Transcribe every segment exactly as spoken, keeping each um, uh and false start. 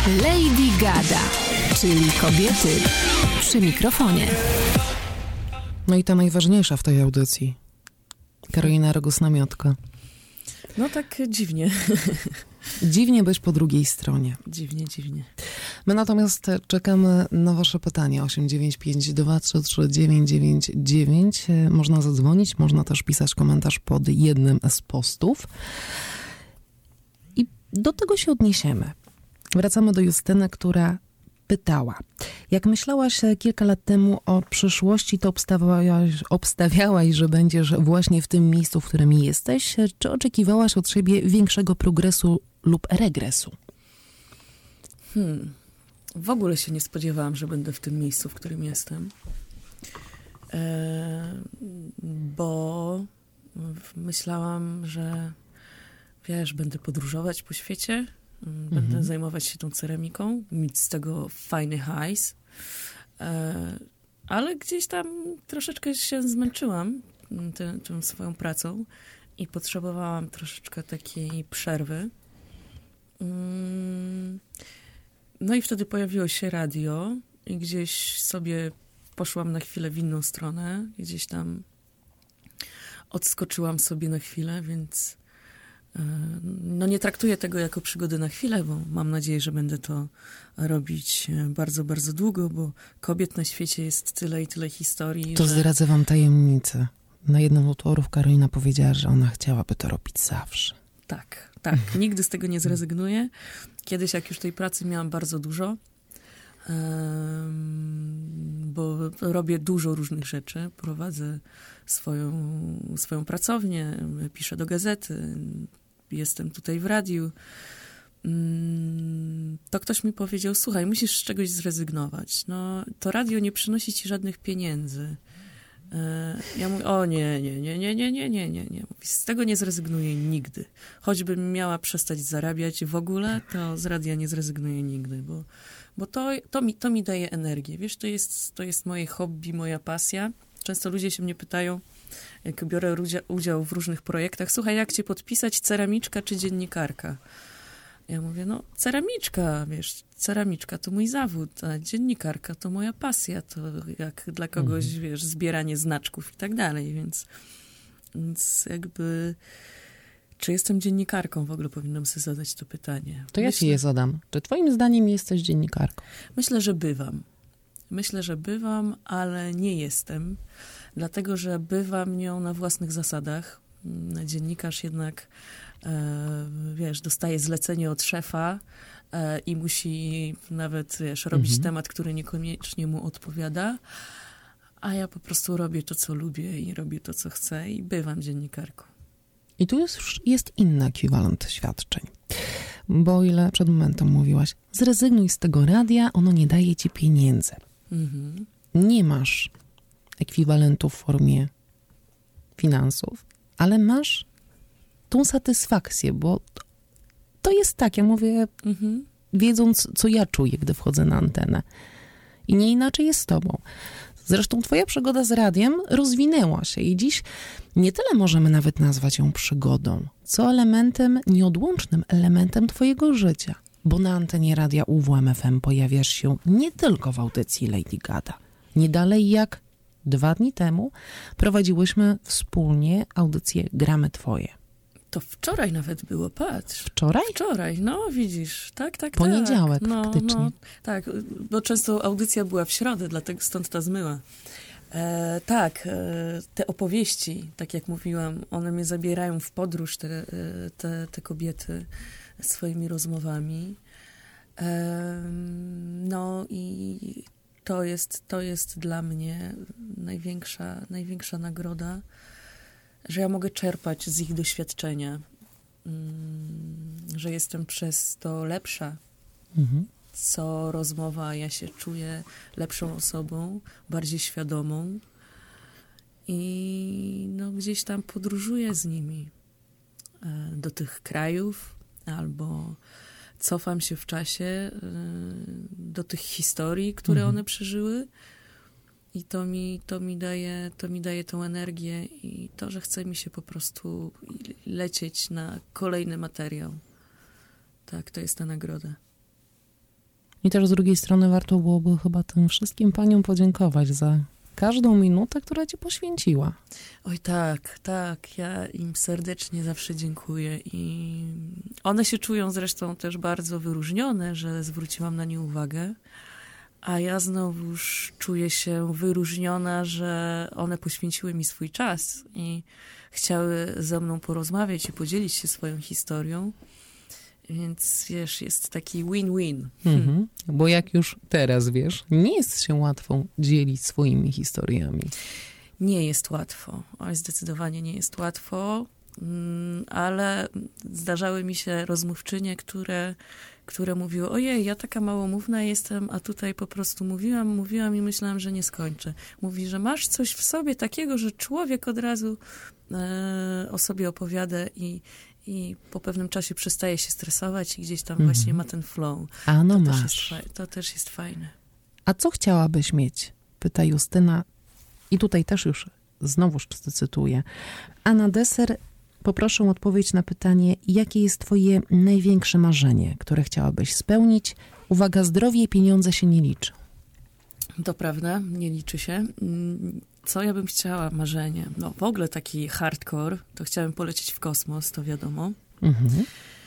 Lady Gada, czyli kobiety przy mikrofonie. No i ta najważniejsza w tej audycji. Karolina Rogus-Namiotka. No tak dziwnie. Dziwnie być po drugiej stronie. Dziwnie, dziwnie. My natomiast czekamy na wasze pytania. osiem dziewięć pięć dwa trzy trzy dziewięć dziewięć dziewięć. Można zadzwonić, można też pisać komentarz pod jednym z postów. I do tego się odniesiemy. Wracamy do Justyny, która pytała. Jak myślałaś kilka lat temu o przyszłości, to obstawiałaś, obstawiałaś, że będziesz właśnie w tym miejscu, w którym jesteś? Czy oczekiwałaś od siebie większego progresu lub regresu? Hmm. W ogóle się nie spodziewałam, że będę w tym miejscu, w którym jestem. E, bo myślałam, że wiesz, będę podróżować po świecie, będę mhm. zajmować się tą ceramiką, mieć z tego fajny hajs. E, ale gdzieś tam troszeczkę się zmęczyłam tę, tą swoją pracą i potrzebowałam troszeczkę takiej przerwy. Mm. No i wtedy pojawiło się radio i gdzieś sobie poszłam na chwilę w inną stronę. Gdzieś tam odskoczyłam sobie na chwilę, więc no nie traktuję tego jako przygody na chwilę, bo mam nadzieję, że będę to robić bardzo, bardzo długo, bo kobiet na świecie jest tyle i tyle historii. To że... zdradzę wam tajemnicę. Na jednym z utworów Karolina powiedziała, że ona chciałaby to robić zawsze. Tak, tak. Nigdy z tego nie zrezygnuję. Kiedyś, jak już tej pracy miałam bardzo dużo, um, bo robię dużo różnych rzeczy. Prowadzę swoją, swoją pracownię, piszę do gazety, jestem tutaj w radiu. Um, to ktoś mi powiedział, słuchaj, musisz z czegoś zrezygnować. No, to radio nie przynosi ci żadnych pieniędzy. Ja mówię, o nie, nie, nie, nie, nie, nie, nie, nie, nie. Mówi, z tego nie zrezygnuję nigdy. Choćbym miała przestać zarabiać w ogóle, to z radia nie zrezygnuję nigdy, bo, bo to, to, mi, to mi daje energię. Wiesz, to jest, to jest moje hobby, moja pasja. Często ludzie się mnie pytają, jak biorę udział w różnych projektach, słuchaj, jak cię podpisać, ceramiczka czy dziennikarka? Ja mówię, no ceramiczka, wiesz, ceramiczka to mój zawód, a dziennikarka to moja pasja, to jak dla kogoś, mhm. wiesz, zbieranie znaczków i tak dalej, więc, więc jakby, czy jestem dziennikarką, w ogóle powinnam sobie zadać to pytanie. To ja Myślę, ci je zadam. Czy twoim zdaniem jesteś dziennikarką? Myślę, że bywam. Myślę, że bywam, ale nie jestem, dlatego, że bywam nią na własnych zasadach. Dziennikarz jednak E, wiesz, dostaje zlecenie od szefa e, i musi nawet, wiesz, robić mhm. temat, który niekoniecznie mu odpowiada, a ja po prostu robię to, co lubię i robię to, co chcę i bywam dziennikarką. I tu jest, jest inny ekwiwalent świadczeń, bo o ile przed momentem mówiłaś, zrezygnuj z tego radia, ono nie daje ci pieniędzy. Mhm. Nie masz ekwiwalentu w formie finansów, ale masz tą satysfakcję, bo to jest tak, ja mówię, mhm. wiedząc, co ja czuję, gdy wchodzę na antenę. I nie inaczej jest z tobą. Zresztą twoja przygoda z radiem rozwinęła się i dziś nie tyle możemy nawet nazwać ją przygodą, co elementem, nieodłącznym elementem twojego życia. Bo na antenie radia U W M F M pojawiasz się nie tylko w audycji Lady Gada. Nie dalej jak dwa dni temu prowadziłyśmy wspólnie audycję Gramy Twoje. To wczoraj nawet było, patrz. Wczoraj? Wczoraj, no widzisz, tak, tak, Poniedziałek, tak. No, faktycznie. No, tak, bo często audycja była w środę, dlatego stąd ta zmyła. E, tak, e, te opowieści, tak jak mówiłam, one mnie zabierają w podróż, te, te, te kobiety swoimi rozmowami. E, no i to jest, to jest dla mnie największa, największa nagroda, że ja mogę czerpać z ich doświadczenia, że jestem przez to lepsza. Mhm. Co rozmowa, ja się czuję lepszą osobą, bardziej świadomą i no, gdzieś tam podróżuję z nimi do tych krajów albo cofam się w czasie do tych historii, które mhm. one przeżyły. I to mi, to mi daje, to mi daje tą energię i to, że chce mi się po prostu lecieć na kolejny materiał. Tak, to jest ta nagroda. I też z drugiej strony warto byłoby chyba tym wszystkim paniom podziękować za każdą minutę, która ci poświęciła. Oj tak, tak, ja im serdecznie zawsze dziękuję i one się czują zresztą też bardzo wyróżnione, że zwróciłam na nie uwagę, a ja znowuż czuję się wyróżniona, że one poświęciły mi swój czas i chciały ze mną porozmawiać i podzielić się swoją historią. Więc wiesz, jest taki win-win. Mhm. Bo jak już teraz wiesz, nie jest się łatwo dzielić swoimi historiami. Nie jest łatwo. Oj, zdecydowanie nie jest łatwo, ale zdarzały mi się rozmówczynie, które, które mówiły, ojej, ja taka małomówna jestem, a tutaj po prostu mówiłam, mówiłam i myślałam, że nie skończę. Mówi, że masz coś w sobie takiego, że człowiek od razu e, o sobie opowiada i I po pewnym czasie przestaje się stresować i gdzieś tam mm. właśnie ma ten flow. A no to masz. Też jest, to też jest fajne. A co chciałabyś mieć? Pyta Justyna. I tutaj też już znowuż cytuję. A na deser poproszę o odpowiedź na pytanie, jakie jest twoje największe marzenie, które chciałabyś spełnić? Uwaga, zdrowie i pieniądze się nie liczą. To prawda, nie liczy się. Co ja bym chciała? Marzenie. No w ogóle taki hardcore, to chciałabym polecieć w kosmos, to wiadomo. Mhm.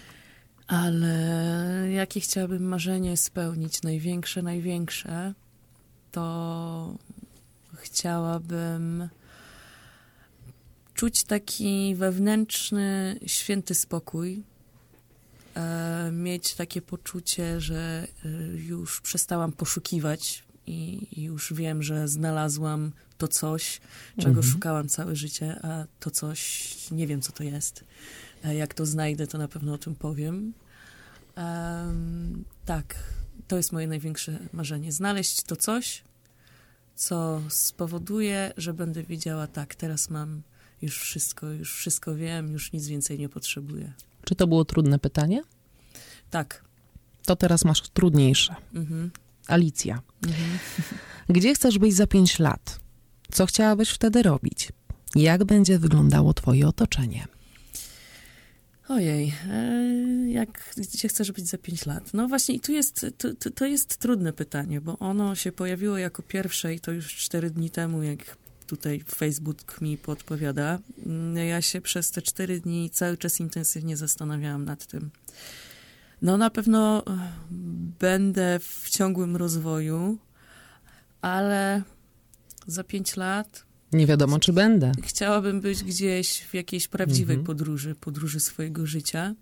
Ale jakie chciałabym marzenie spełnić? Największe, największe, to chciałabym czuć taki wewnętrzny, święty spokój. E, mieć takie poczucie, że już przestałam poszukiwać i już wiem, że znalazłam to coś, czego mhm. szukałam całe życie, a to coś, nie wiem, co to jest. Jak to znajdę, to na pewno o tym powiem. Um, tak, to jest moje największe marzenie. Znaleźć to coś, co spowoduje, że będę wiedziała, tak, teraz mam już wszystko, już wszystko wiem, już nic więcej nie potrzebuję. Czy to było trudne pytanie? Tak. To teraz masz trudniejsze. Mhm. Alicja. Mhm. Gdzie chcesz być za pięć lat? Co chciałabyś wtedy robić? Jak będzie wyglądało twoje otoczenie? Ojej, e, jak, gdzie chcesz być za pięć lat? No właśnie i tu jest, to, to jest trudne pytanie, bo ono się pojawiło jako pierwsze i to już cztery dni temu, jak tutaj Facebook mi podpowiada. Ja się przez te cztery dni cały czas intensywnie zastanawiałam nad tym. No na pewno będę w ciągłym rozwoju, ale za pięć lat... Nie wiadomo, czy będę. Chciałabym być gdzieś w jakiejś prawdziwej mhm. podróży, podróży swojego życia.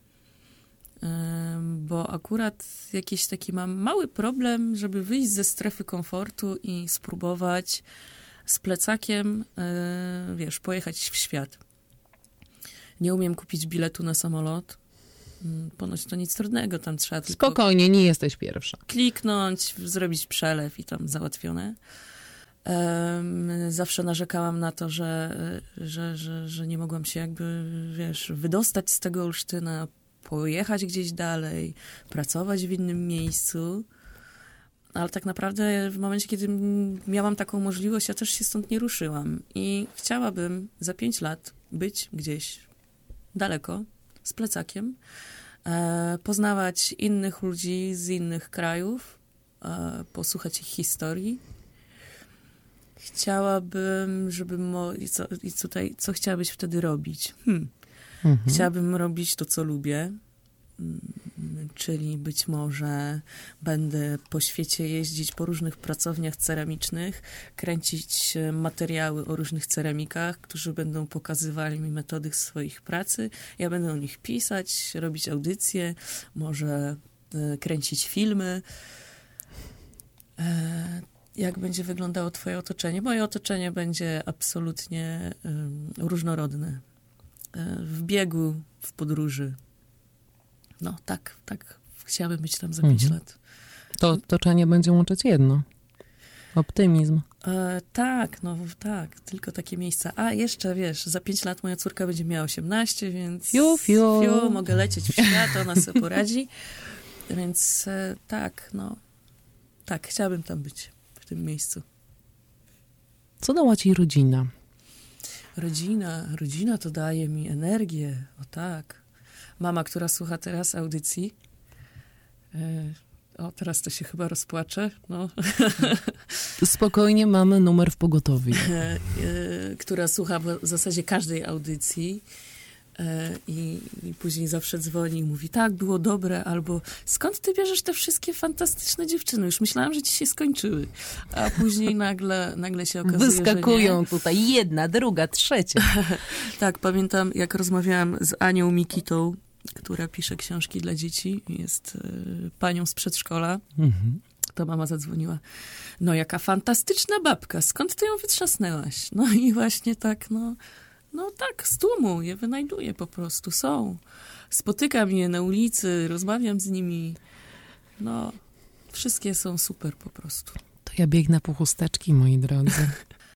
Bo akurat jakiś taki mam mały problem, żeby wyjść ze strefy komfortu i spróbować z plecakiem, wiesz, pojechać w świat. Nie umiem kupić biletu na samolot. Ponoć to nic trudnego, tam trzeba tylko... Spokojnie, nie jesteś pierwsza. Kliknąć, zrobić przelew i tam załatwione. Um, zawsze narzekałam na to, że, że, że, że nie mogłam się jakby, wiesz, wydostać z tego Olsztyna, pojechać gdzieś dalej, pracować w innym miejscu. Ale tak naprawdę w momencie, kiedy miałam taką możliwość, ja też się stąd nie ruszyłam. I chciałabym za pięć lat być gdzieś daleko, z plecakiem, e, poznawać innych ludzi z innych krajów, e, posłuchać ich historii. Chciałabym, żeby... Mo- i co, i tutaj, co chciałabyś wtedy robić? Hmm. Mhm. Chciałabym robić to, co lubię, czyli być może będę po świecie jeździć po różnych pracowniach ceramicznych, kręcić materiały o różnych ceramikach, którzy będą pokazywali mi metody swoich pracy. Ja będę o nich pisać, robić audycje, może kręcić filmy. Jak będzie wyglądało twoje otoczenie? Moje otoczenie będzie absolutnie um, różnorodne. W biegu, w podróży. No tak, tak. Chciałabym być tam za pięć mhm. lat. To otoczenie będzie łączyć jedno. Optymizm. E, tak, no tak. Tylko takie miejsca. A jeszcze, wiesz, za pięć lat moja córka będzie miała osiemnaście, więc fiu, fiu. fiu mogę lecieć w świat, ona sobie poradzi. Więc e, tak, no. Tak, chciałabym tam być. W tym miejscu. Co dała ci rodzina? Rodzina, rodzina to daje mi energię, o tak. Mama, która słucha teraz audycji, o, teraz to się chyba rozpłaczę, no. Spokojnie, mamy numer w pogotowiu. Która słucha w zasadzie każdej audycji i, i później zawsze dzwoni i mówi, tak, było dobre, albo skąd ty bierzesz te wszystkie fantastyczne dziewczyny? Już myślałam, że ci się skończyły. A później nagle, nagle się okazuje, Wyskakują że nie. tutaj jedna, druga, trzecia. Tak, pamiętam, jak rozmawiałam z Anią Mikitą, która pisze książki dla dzieci, jest y, panią z przedszkola. Mhm. To mama zadzwoniła. No, jaka fantastyczna babka, skąd ty ją wytrzasnęłaś? No i właśnie tak, no, no tak, z tłumu je wynajduję po prostu, są. Spotykam je na ulicy, rozmawiam z nimi. No, wszystkie są super po prostu. To ja biegnę po chusteczki, moi drodzy.